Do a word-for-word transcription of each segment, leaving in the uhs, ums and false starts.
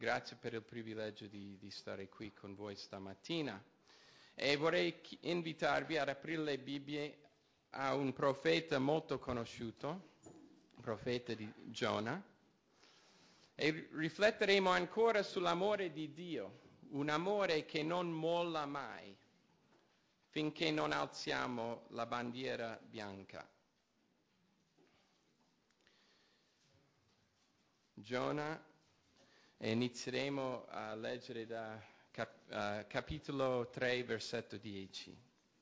Grazie per il privilegio di, di stare qui con voi stamattina. E vorrei invitarvi ad aprire le Bibbie a un profeta molto conosciuto, il profeta di Giona, e rifletteremo ancora sull'amore di Dio, un amore che non molla mai, finché non alziamo la bandiera bianca. Giona, e inizieremo a leggere da cap- uh, capitolo tre, versetto dieci.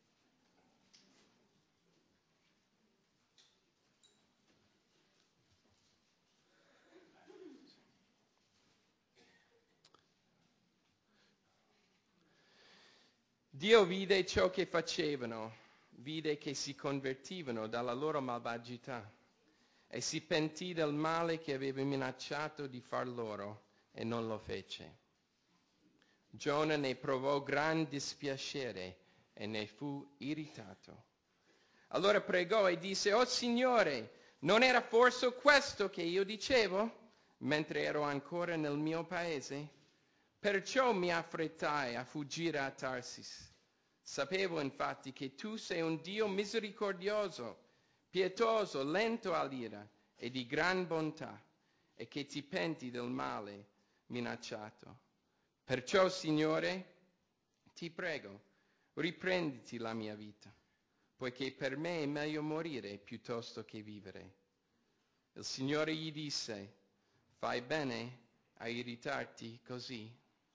Dio vide ciò che facevano, vide che si convertivano dalla loro malvagità e si pentì del male che aveva minacciato di far loro e non lo fece. Giona ne provò gran dispiacere e ne fu irritato. Allora pregò e disse: «Oh Signore, non era forse questo che io dicevo mentre ero ancora nel mio paese? Perciò mi affrettai a fuggire a Tarsis. Sapevo infatti che tu sei un Dio misericordioso, pietoso, lento all'ira e di gran bontà, e che ti penti del male minacciato. Perciò, Signore, ti prego, riprenditi la mia vita, poiché per me è meglio morire piuttosto che vivere». Il Signore gli disse: «Fai bene a irritarti così?»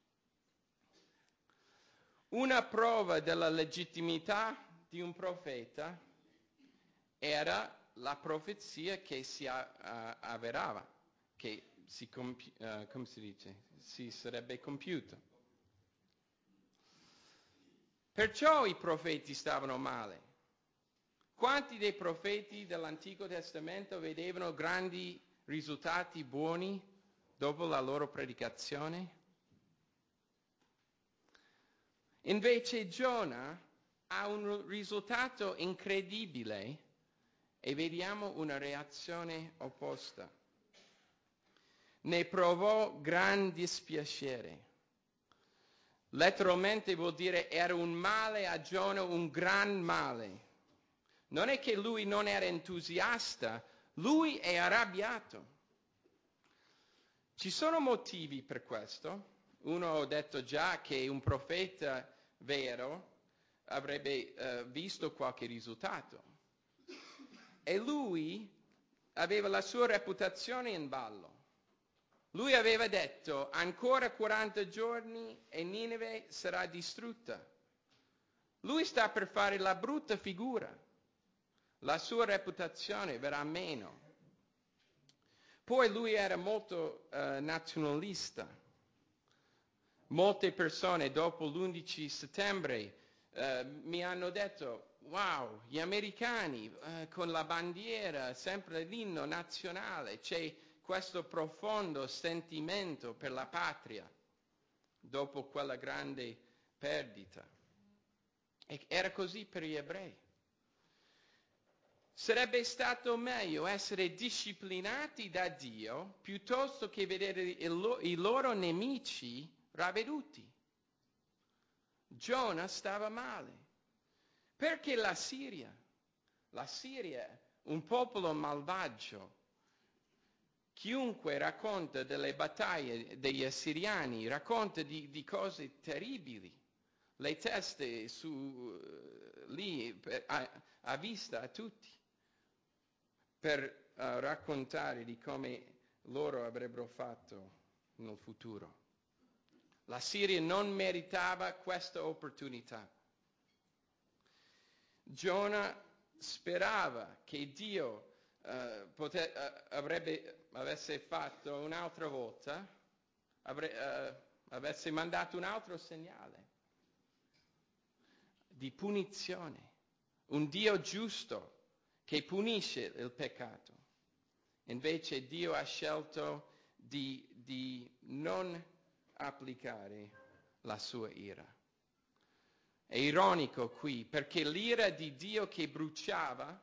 Una prova della legittimità di un profeta era la profezia che si a- a- avverava, che si, compi- uh, come si dice? Si sarebbe compiuta. Perciò i profeti stavano male. Quanti dei profeti dell'Antico Testamento vedevano grandi risultati buoni dopo la loro predicazione? Invece Giona ha un risultato incredibile e vediamo una reazione opposta. Ne provò gran dispiacere. Letteralmente vuol dire era un male a Giona, un gran male. Non è che lui non era entusiasta, lui è arrabbiato. Ci sono motivi per questo. Uno ho detto già che un profeta vero avrebbe uh, visto qualche risultato. E lui aveva la sua reputazione in ballo. Lui aveva detto: ancora quaranta giorni e Ninive sarà distrutta. Lui sta per fare la brutta figura. La sua reputazione verrà meno. Poi lui era molto uh, nazionalista. Molte persone dopo l'undici settembre uh, mi hanno detto: wow, gli americani uh, con la bandiera, sempre l'inno nazionale, c'è questo profondo sentimento per la patria dopo quella grande perdita. E era così per gli ebrei. Sarebbe stato meglio essere disciplinati da Dio piuttosto che vedere il, i loro nemici ravveduti. Giona stava male. Perché la Siria? La Siria è un popolo malvagio. Chiunque racconta delle battaglie degli assiriani racconta di, di cose terribili. Le teste su, lì per, a, a vista a tutti, per uh, raccontare di come loro avrebbero fatto nel futuro. La Siria non meritava questa opportunità. Giona sperava che Dio uh, pote- uh, avrebbe, avesse fatto un'altra volta, avre- uh, avesse mandato un altro segnale di punizione, un Dio giusto che punisce il peccato. Invece Dio ha scelto di, di non applicare la sua ira. È ironico qui, perché l'ira di Dio che bruciava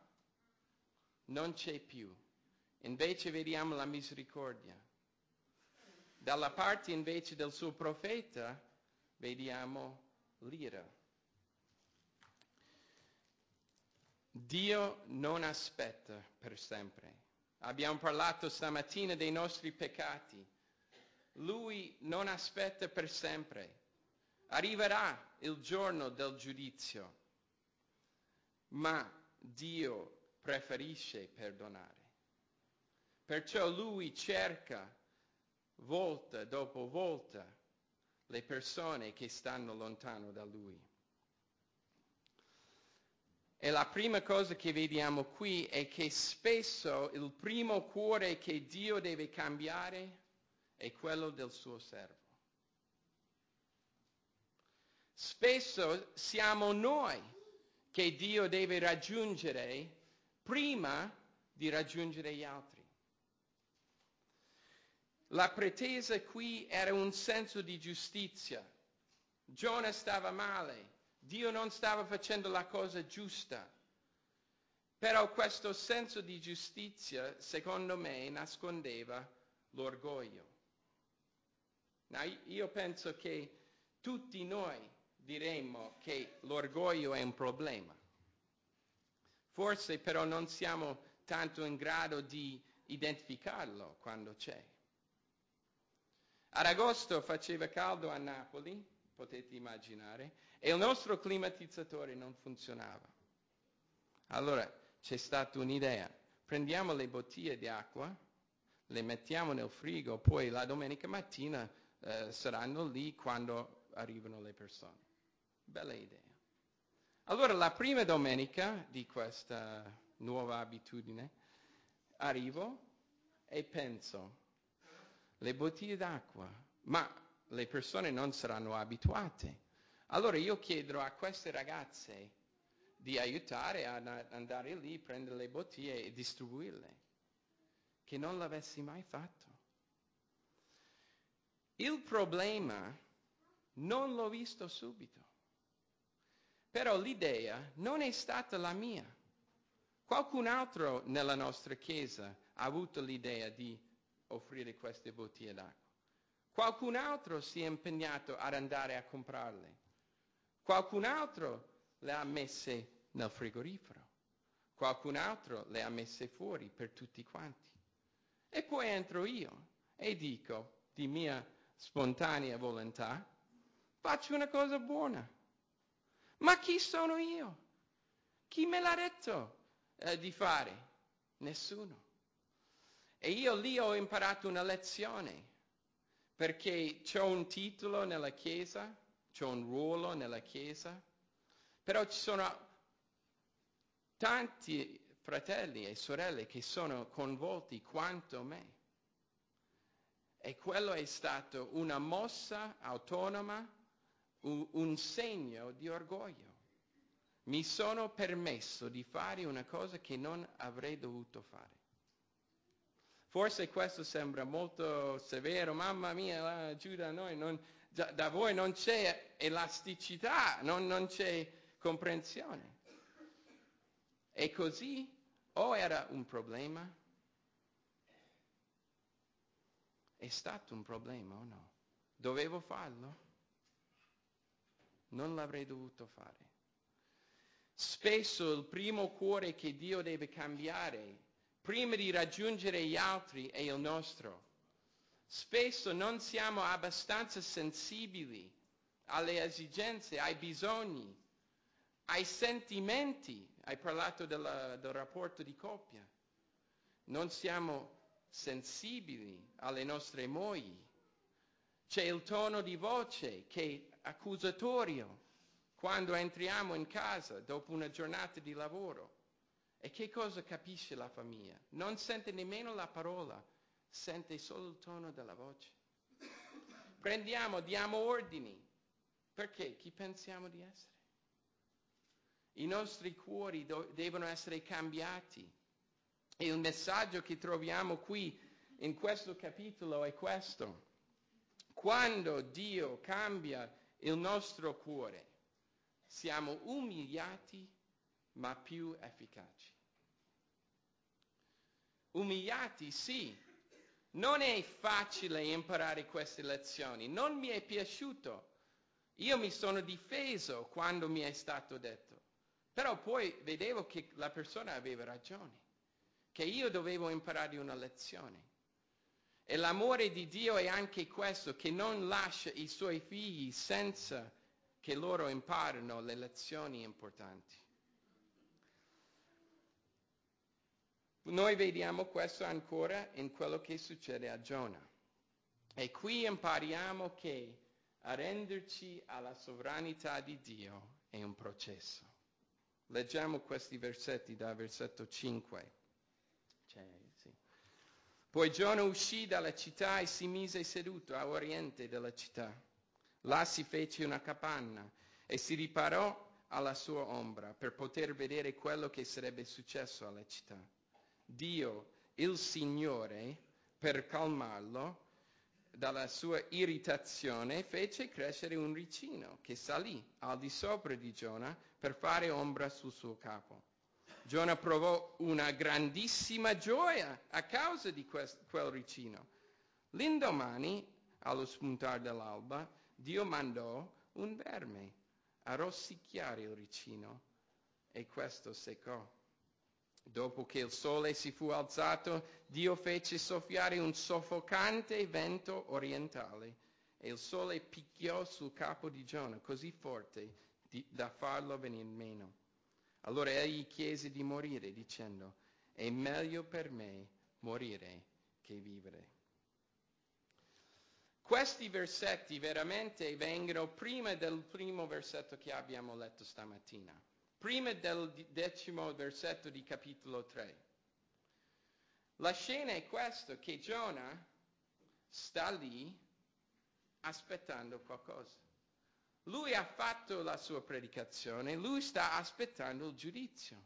non c'è più. Invece vediamo la misericordia. Dalla parte invece del suo profeta vediamo l'ira. Dio non aspetta per sempre. Abbiamo parlato stamattina dei nostri peccati. Lui non aspetta per sempre. Arriverà il giorno del giudizio, ma Dio preferisce perdonare. Perciò Lui cerca volta dopo volta le persone che stanno lontano da Lui. E la prima cosa che vediamo qui è che spesso il primo cuore che Dio deve cambiare è quello del suo servo. Spesso siamo noi che Dio deve raggiungere prima di raggiungere gli altri. La pretesa qui era un senso di giustizia. Giona stava male, Dio non stava facendo la cosa giusta. Però questo senso di giustizia, secondo me, nascondeva l'orgoglio. No, io penso che tutti noi diremmo che l'orgoglio è un problema. Forse però non siamo tanto in grado di identificarlo quando c'è. Ad agosto faceva caldo a Napoli, potete immaginare, e il nostro climatizzatore non funzionava. Allora c'è stata un'idea: prendiamo le bottiglie di acqua, le mettiamo nel frigo, poi la domenica mattina eh, saranno lì quando arrivano le persone. Bella idea. Allora la prima domenica di questa nuova abitudine arrivo e penso, le bottiglie d'acqua, ma le persone non saranno abituate. Allora io chiedo a queste ragazze di aiutare ad andare lì, prendere le bottiglie e distribuirle, che non l'avessi mai fatto. Il problema non l'ho visto subito, però l'idea non è stata la mia. Qualcun altro nella nostra chiesa ha avuto l'idea di offrire queste bottiglie d'acqua. Qualcun altro si è impegnato ad andare a comprarle. Qualcun altro le ha messe nel frigorifero. Qualcun altro le ha messe fuori per tutti quanti. E poi entro io e dico, di mia spontanea volontà, faccio una cosa buona. Ma chi sono io? Chi me l'ha detto eh, di fare? Nessuno. E io lì ho imparato una lezione, perché c'ho un titolo nella Chiesa, c'ho un ruolo nella Chiesa, però ci sono tanti fratelli e sorelle che sono coinvolti quanto me. E quello è stato una mossa autonoma, un, un segno di orgoglio. Mi sono permesso di fare una cosa che non avrei dovuto fare. Forse questo sembra molto severo, mamma mia, giù da noi, non, da, da voi non c'è elasticità, non, non c'è comprensione. E così o era un problema? È stato un problema o no? Dovevo farlo? Non l'avrei dovuto fare. Spesso il primo cuore che Dio deve cambiare, prima di raggiungere gli altri, è il nostro. Spesso non siamo abbastanza sensibili alle esigenze, ai bisogni, ai sentimenti. Hai parlato della, del rapporto di coppia. Non siamo sensibili alle nostre mogli. C'è il tono di voce che è accusatorio quando entriamo in casa dopo una giornata di lavoro. E che cosa capisce la famiglia? Non sente nemmeno la parola, sente solo il tono della voce. Prendiamo, diamo ordini. Perché? Chi pensiamo di essere? I nostri cuori do- devono essere cambiati. E il messaggio che troviamo qui in questo capitolo è questo. Quando Dio cambia il nostro cuore, siamo umiliati ma più efficaci. Umiliati, sì, Non è facile imparare queste lezioni, non mi è piaciuto. Io mi sono difeso quando mi è stato detto, però poi vedevo che la persona aveva ragione, che io dovevo imparare una lezione. E l'amore di Dio è anche questo, che non lascia i suoi figli senza che loro imparino le lezioni importanti. Noi vediamo questo ancora in quello che succede a Giona. E qui impariamo che arrenderci alla sovranità di Dio è un processo. Leggiamo questi versetti da versetto cinque. Cioè, sì. Poi Giona uscì dalla città e si mise seduto a oriente della città. Là si fece una capanna e si riparò alla sua ombra per poter vedere quello che sarebbe successo alla città. Dio, il Signore, per calmarlo dalla sua irritazione, fece crescere un ricino che salì al di sopra di Giona per fare ombra sul suo capo. Giona provò una grandissima gioia a causa di quest- quel ricino. L'indomani, allo spuntar dell'alba, Dio mandò un verme a rosicchiare il ricino e questo seccò. Dopo che il sole si fu alzato, Dio fece soffiare un soffocante vento orientale e il sole picchiò sul capo di Giona così forte di, da farlo venir meno. Allora egli chiese di morire, dicendo: è meglio per me morire che vivere. Questi versetti veramente vengono prima del primo versetto che abbiamo letto stamattina, prima del decimo versetto di capitolo tre. La scena è questa, che Giona sta lì aspettando qualcosa. Lui ha fatto la sua predicazione, lui sta aspettando il giudizio.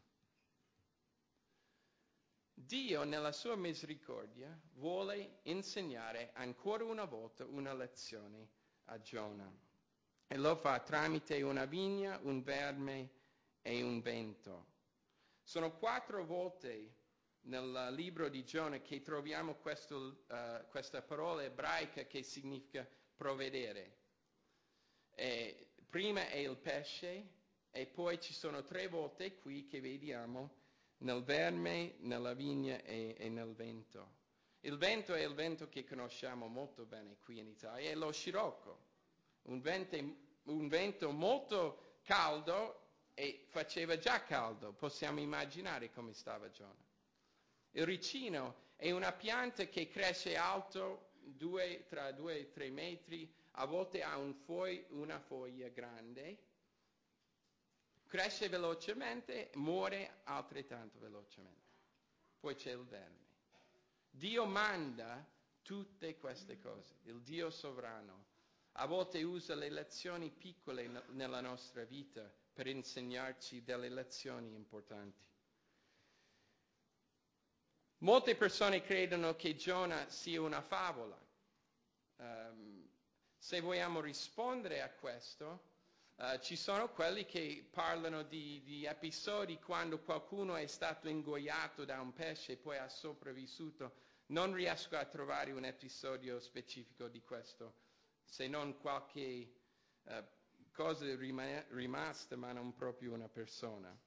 Dio, nella sua misericordia, vuole insegnare ancora una volta una lezione a Giona. E lo fa tramite una vigna, un verme e un vento. Sono quattro volte nel libro di Giona che troviamo questo, uh, questa parola ebraica che significa provvedere. E prima è il pesce e poi ci sono tre volte qui che vediamo nel verme, nella vigna e, e nel vento. Il vento è il vento che conosciamo molto bene qui in Italia, è lo scirocco, un vento, un vento molto caldo e faceva già caldo, possiamo immaginare come stava Giona. Il ricino è una pianta che cresce alto due, tra due e tre metri, a volte ha un fo- una foglia grande, cresce velocemente, muore altrettanto velocemente. Poi c'è il verme. Dio manda tutte queste cose, il Dio sovrano. A volte usa le lezioni piccole n- nella nostra vita per insegnarci delle lezioni importanti. Molte persone credono che Giona sia una favola. Um, se vogliamo rispondere a questo, uh, ci sono quelli che parlano di, di episodi quando qualcuno è stato ingoiato da un pesce e poi ha sopravvissuto. Non riesco a trovare un episodio specifico di questo, se non qualche uh, cosa rima- rimasta, ma non proprio una persona.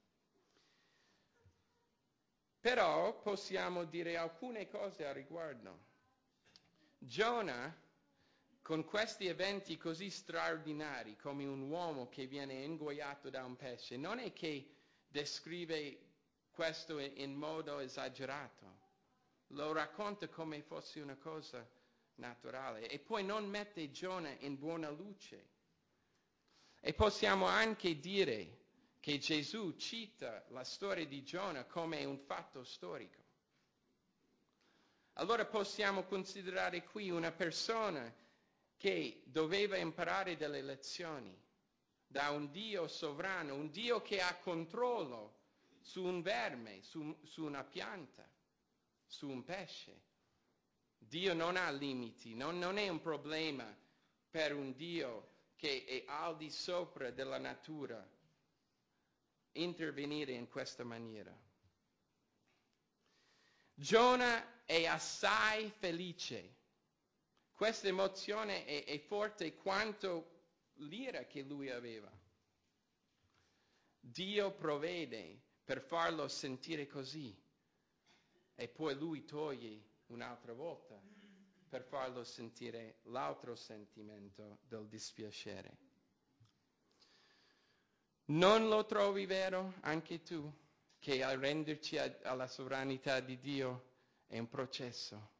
Però possiamo dire alcune cose a riguardo. Giona, con questi eventi così straordinari, come un uomo che viene ingoiato da un pesce, non è che descrive questo in modo esagerato. Lo racconta come fosse una cosa naturale e poi non mette Giona in buona luce. E possiamo anche dire che Gesù cita la storia di Giona come un fatto storico. Allora possiamo considerare qui una persona che doveva imparare delle lezioni da un Dio sovrano, un Dio che ha controllo su un verme, su, su una pianta, su un pesce. Dio non ha limiti, non, non è un problema per un Dio che è al di sopra della natura intervenire in questa maniera. Giona è assai felice. Questa emozione è, è forte quanto l'ira che lui aveva. Dio provvede per farlo sentire così e poi lui toglie un'altra volta per farlo sentire l'altro sentimento del dispiacere. Non lo trovi vero anche tu che arrenderci a, alla sovranità di Dio è un processo?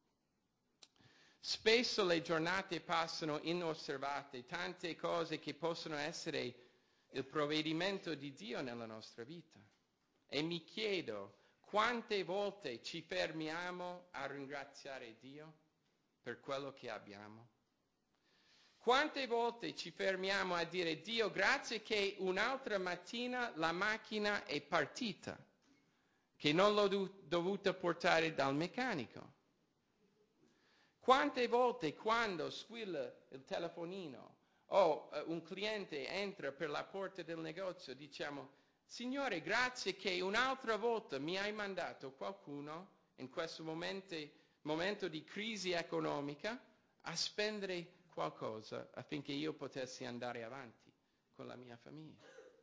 Spesso le giornate passano inosservate, tante cose che possono essere il provvedimento di Dio nella nostra vita. E mi chiedo, quante volte ci fermiamo a ringraziare Dio per quello che abbiamo? Quante volte ci fermiamo a dire, Dio, grazie che un'altra mattina la macchina è partita, che non l'ho do- dovuta portare dal meccanico? Quante volte quando squilla il telefonino o uh, un cliente entra per la porta del negozio diciamo, Signore, grazie che un'altra volta mi hai mandato qualcuno in questo momento, momento di crisi economica a spendere qualcosa affinché io potessi andare avanti con la mia famiglia.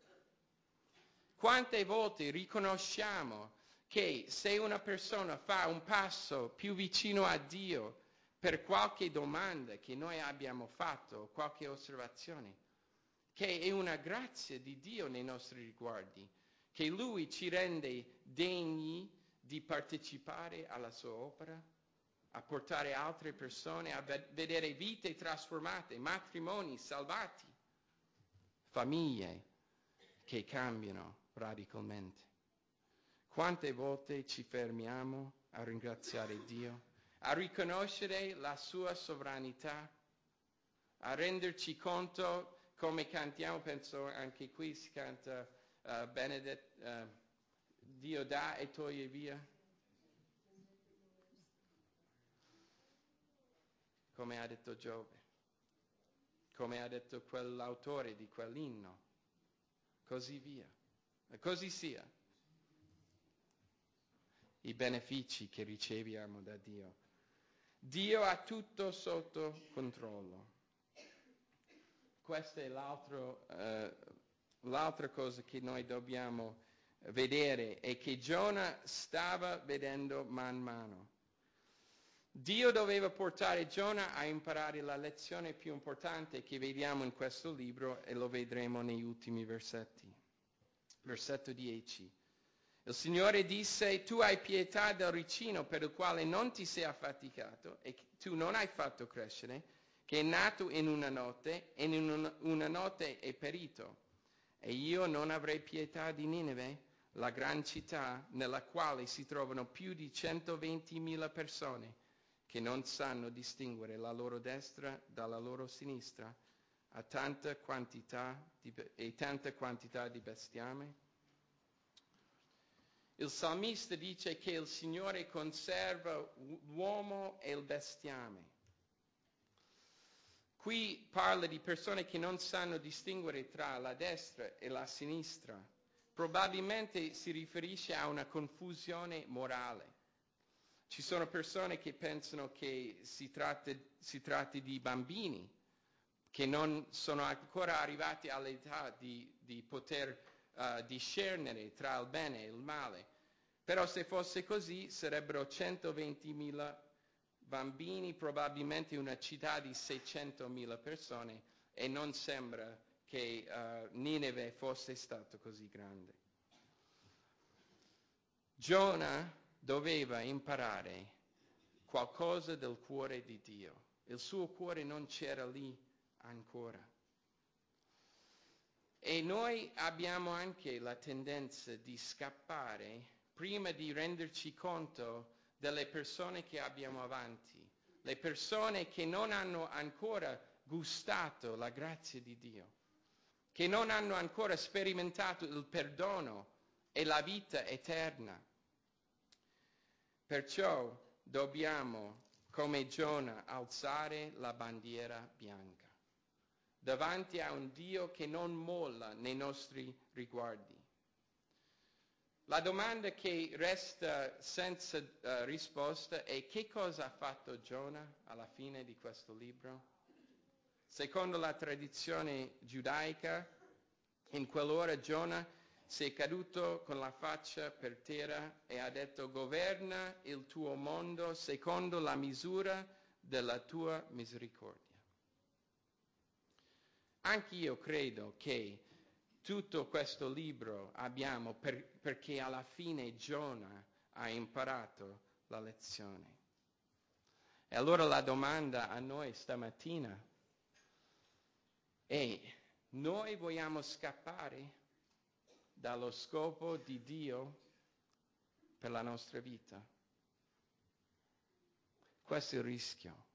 Quante volte riconosciamo che se una persona fa un passo più vicino a Dio per qualche domanda che noi abbiamo fatto, qualche osservazione, che è una grazia di Dio nei nostri riguardi, che Lui ci rende degni di partecipare alla sua opera, a portare altre persone, a vedere vite trasformate, matrimoni salvati, famiglie che cambiano radicalmente. Quante volte ci fermiamo a ringraziare Dio, a riconoscere la sua sovranità, a renderci conto, come cantiamo, penso anche qui si canta uh, Benedet, uh, Dio dà e toglie via. Come ha detto Giobbe, come ha detto quell'autore di quell'inno, così via, e così sia. I benefici che riceviamo da Dio. Dio ha tutto sotto controllo. Questa è l'altro, uh, l'altra cosa che noi dobbiamo vedere e che Giona stava vedendo man mano. Dio doveva portare Giona a imparare la lezione più importante che vediamo in questo libro e lo vedremo negli ultimi versetti. Versetto dieci. Il Signore disse, tu hai pietà del ricino per il quale non ti sei affaticato e tu non hai fatto crescere, che è nato in una notte e in una, una notte è perito. E io non avrei pietà di Nineve, la gran città nella quale si trovano più di centoventimila persone che non sanno distinguere la loro destra dalla loro sinistra, a tanta quantità di, e tanta quantità di bestiame. Il salmista dice che il Signore conserva l'uomo e il bestiame. Qui parla di persone che non sanno distinguere tra la destra e la sinistra. Probabilmente si riferisce a una confusione morale. Ci sono persone che pensano che si tratti, si tratti di bambini che non sono ancora arrivati all'età di, di poter uh, discernere tra il bene e il male. Però se fosse così sarebbero centoventimila bambini, probabilmente una città di seicentomila persone, e non sembra che uh, Nineve fosse stato così grande. Giona doveva imparare qualcosa del cuore di Dio. Il suo cuore non c'era lì ancora. E noi abbiamo anche la tendenza di scappare prima di renderci conto delle persone che abbiamo avanti, le persone che non hanno ancora gustato la grazia di Dio, che non hanno ancora sperimentato il perdono e la vita eterna. Perciò dobbiamo, come Giona, alzare la bandiera bianca davanti a un Dio che non molla nei nostri riguardi. La domanda che resta senza uh, risposta è: che cosa ha fatto Giona alla fine di questo libro? Secondo la tradizione giudaica, in quell'ora Giona si è caduto con la faccia per terra e ha detto: governa il tuo mondo secondo la misura della tua misericordia. Anch'io credo che tutto questo libro abbiamo per, perché alla fine Giona ha imparato la lezione. E allora la domanda a noi stamattina è: noi vogliamo scappare dallo scopo di Dio per la nostra vita? Questo è il rischio.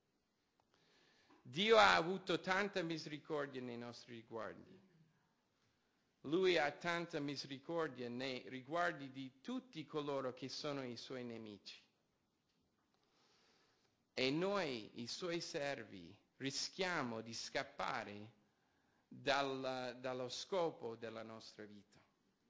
Dio ha avuto tanta misericordia nei nostri riguardi. Lui ha tanta misericordia nei riguardi di tutti coloro che sono i suoi nemici. E noi, i suoi servi, rischiamo di scappare dal, dallo scopo della nostra vita.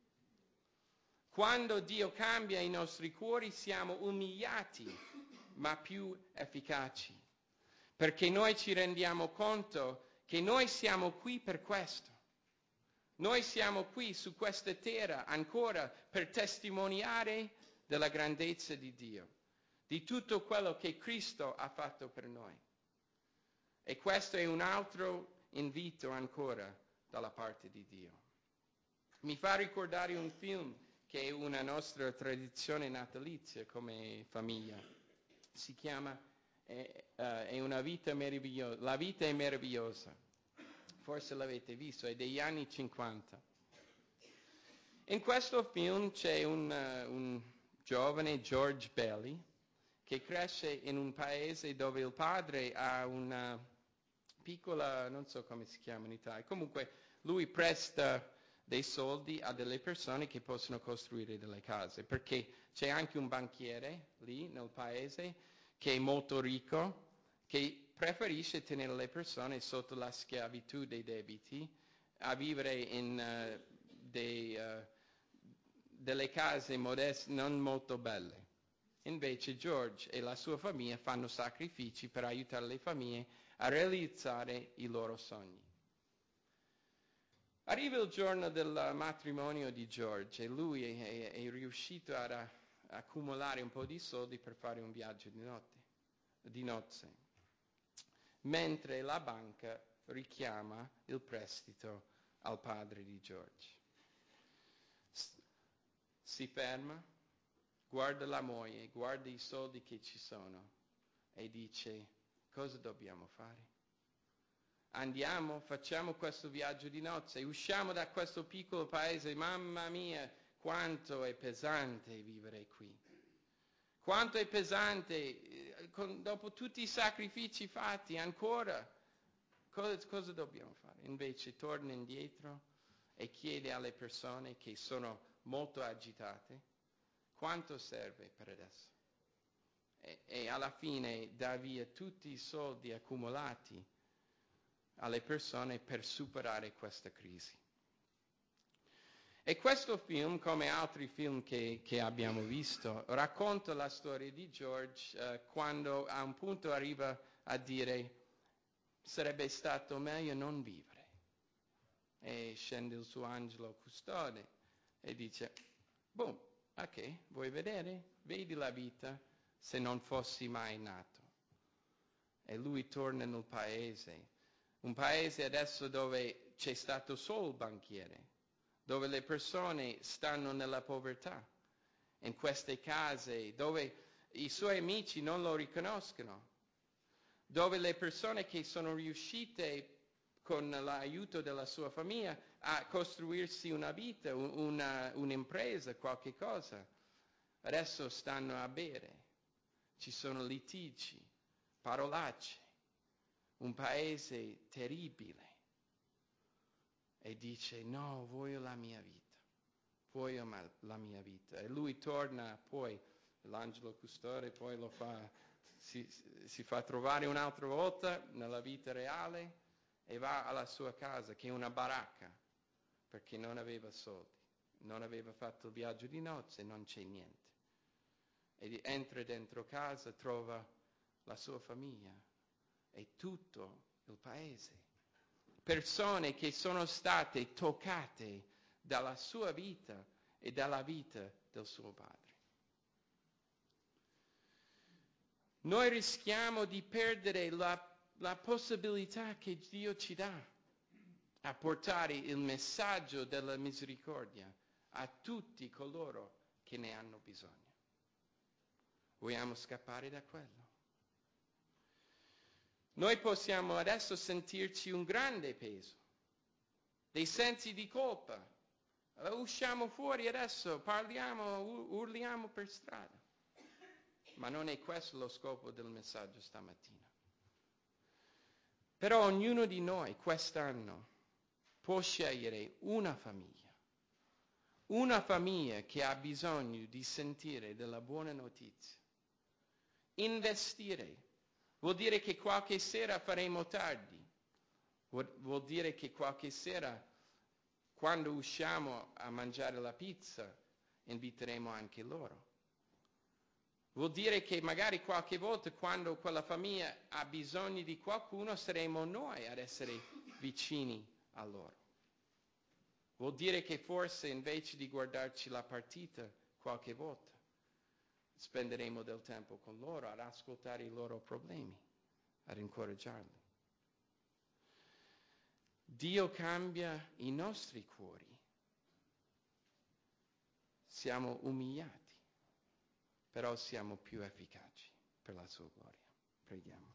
Quando Dio cambia i nostri cuori siamo umiliati, ma più efficaci, perché noi ci rendiamo conto che noi siamo qui per questo. Noi siamo qui su questa terra ancora per testimoniare della grandezza di Dio, di tutto quello che Cristo ha fatto per noi. E questo è un altro invito ancora dalla parte di Dio. Mi fa ricordare un film che è una nostra tradizione natalizia come famiglia. Si chiama eh, uh, È una vita meravigliosa. La vita è meravigliosa. Forse l'avete visto, è degli anni cinquanta. In questo film c'è un, uh, un giovane, George Bailey, che cresce in un paese dove il padre ha una piccola, non so come si chiama in Italia, comunque lui presta dei soldi a delle persone che possono costruire delle case, perché c'è anche un banchiere lì nel paese che è molto ricco, che preferisce tenere le persone sotto la schiavitù dei debiti, a vivere in uh, dei, uh, delle case modeste non molto belle. Invece George e la sua famiglia fanno sacrifici per aiutare le famiglie a realizzare i loro sogni. Arriva il giorno del matrimonio di George e lui è, è riuscito ad a, accumulare un po' di soldi per fare un viaggio di notte, di nozze, mentre la banca richiama il prestito al padre di George. S- si ferma, guarda la moglie, guarda i soldi che ci sono e dice: cosa dobbiamo fare? Andiamo, facciamo questo viaggio di nozze, usciamo da questo piccolo paese, mamma mia, quanto è pesante vivere qui. Quanto è pesante, eh, con, dopo tutti i sacrifici fatti, ancora, cosa, cosa dobbiamo fare? Invece torna indietro e chiede alle persone che sono molto agitate quanto serve per adesso. E, e alla fine dà via tutti i soldi accumulati alle persone per superare questa crisi. E questo film, come altri film che, che abbiamo visto, racconta la storia di George eh, quando a un punto arriva a dire: sarebbe stato meglio non vivere. E scende il suo angelo custode e dice: boh, ok, vuoi vedere? Vedi la vita se non fossi mai nato. E lui torna nel paese. Un paese adesso dove c'è stato solo il banchiere, dove le persone stanno nella povertà, in queste case dove i suoi amici non lo riconoscono, dove le persone che sono riuscite con l'aiuto della sua famiglia a costruirsi una vita, una, un'impresa, qualche cosa, adesso stanno a bere, ci sono litigi, parolacce. Un paese terribile. E dice: no, voglio la mia vita, voglio ma- la mia vita. E lui torna poi, l'angelo custode poi lo fa, si, si fa trovare un'altra volta nella vita reale e va alla sua casa, che è una baracca, perché non aveva soldi. non aveva fatto il viaggio di nozze, non c'è niente. E entra dentro casa, trova la sua famiglia e tutto il paese. Persone che sono state toccate dalla sua vita e dalla vita del suo padre. Noi rischiamo di perdere la, la possibilità che Dio ci dà a portare il messaggio della misericordia a tutti coloro che ne hanno bisogno. Vogliamo scappare da quello? Noi possiamo adesso sentirci un grande peso, dei sensi di colpa. Usciamo fuori adesso, parliamo, urliamo per strada. Ma non è questo lo scopo del messaggio stamattina. Però ognuno di noi quest'anno può scegliere una famiglia, una famiglia che ha bisogno di sentire della buona notizia. Investire vuol dire che qualche sera faremo tardi, vuol dire che qualche sera, quando usciamo a mangiare la pizza, inviteremo anche loro. Vuol dire che magari qualche volta, quando quella famiglia ha bisogno di qualcuno, saremo noi ad essere vicini a loro. Vuol dire che forse invece di guardarci la partita qualche volta, spenderemo del tempo con loro ad ascoltare i loro problemi, ad incoraggiarli. Dio cambia i nostri cuori. Siamo umiliati, però siamo più efficaci per la sua gloria. Preghiamo.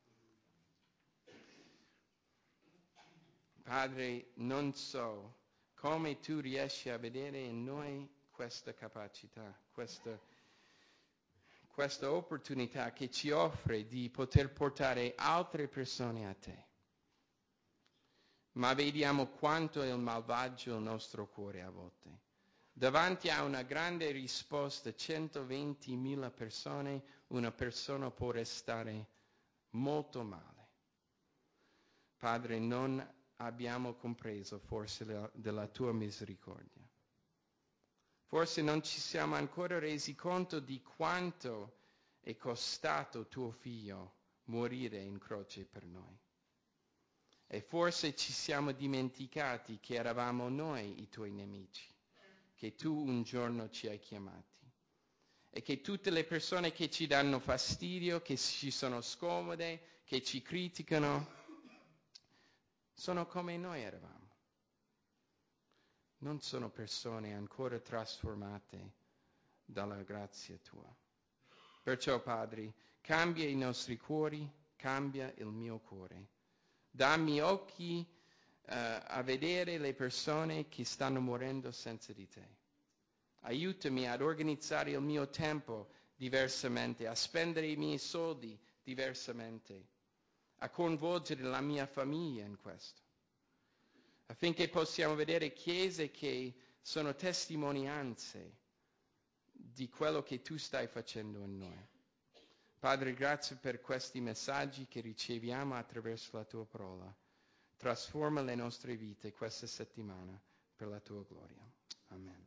Padre, non so come tu riesci a vedere in noi questa capacità, questa, questa opportunità che ci offre di poter portare altre persone a te. Ma vediamo quanto è malvagio il nostro cuore a volte. Davanti a una grande risposta, centoventimila persone, una persona può restare molto male. Padre, non abbiamo compreso forse la, della tua misericordia. Forse non ci siamo ancora resi conto di quanto è costato tuo figlio morire in croce per noi. E forse ci siamo dimenticati che eravamo noi i tuoi nemici, che tu un giorno ci hai chiamati. E che tutte le persone che ci danno fastidio, che ci sono scomode, che ci criticano, sono come noi eravamo. Non sono persone ancora trasformate dalla grazia tua. Perciò, Padre, cambia i nostri cuori, cambia il mio cuore. Dammi occhi uh, a vedere le persone che stanno morendo senza di te. Aiutami ad organizzare il mio tempo diversamente, a spendere i miei soldi diversamente, a coinvolgere la mia famiglia in questo, affinché possiamo vedere chiese che sono testimonianze di quello che tu stai facendo in noi. Padre, grazie per questi messaggi che riceviamo attraverso la tua parola. Trasforma le nostre vite questa settimana per la tua gloria. Amen.